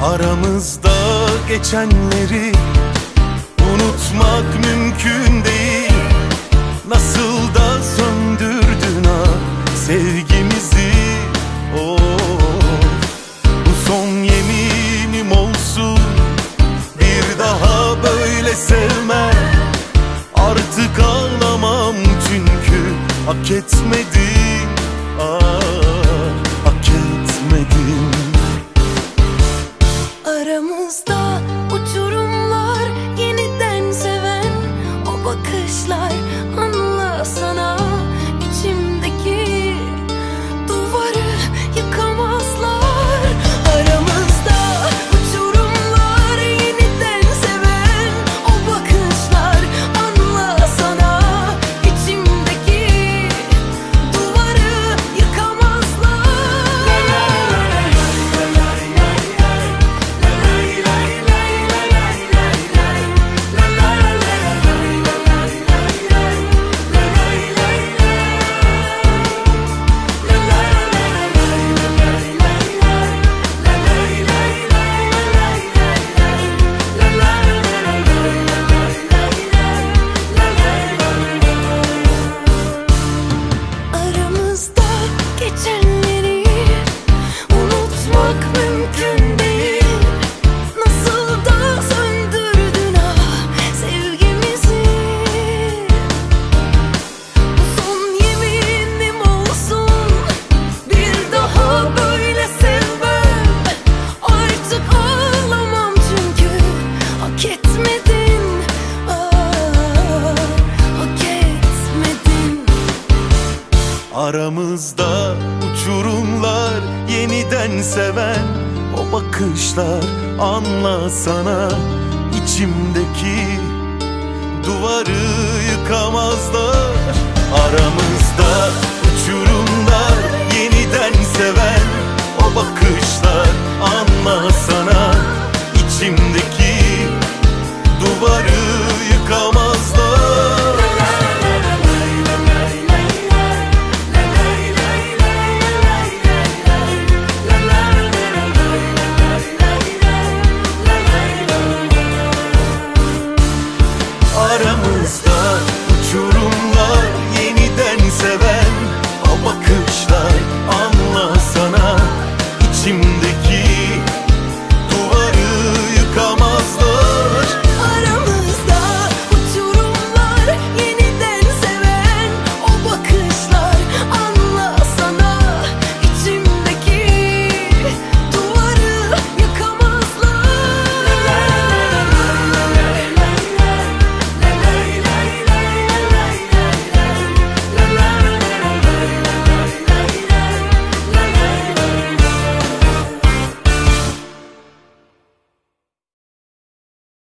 Aramızda geçenleri unutmak mümkün değil. Nasıl da söndürdün ha sevgimizi. Oh, bu son yeminim olsun, bir daha böyle sevmem. Artık ağlamam çünkü hak etmedin. Hak etmedin. Aramızda uçurumlar, yeniden seven o bakışlar. Anlasana, içimdeki duvarı yıkamazlar. Aramızda uçurumlar, yeniden seven o bakışlar. Anlasana, içimdeki duvarı yıkamazlar. Aramızda geçenleri unutmak mümkün değil. Nasıl da söndürdün ah sevgimizi. Bu son yeminim olsun, bir daha böyle sevmem. Artık ağlamam çünkü hak etmedin. Hak etmedin. Aramızda uçurumlar, yeniden seven o bakışlar. Anlasana, içimdeki duvarı yıkamazlar. Aramızda uçurumlar, yeniden seven o bakışlar.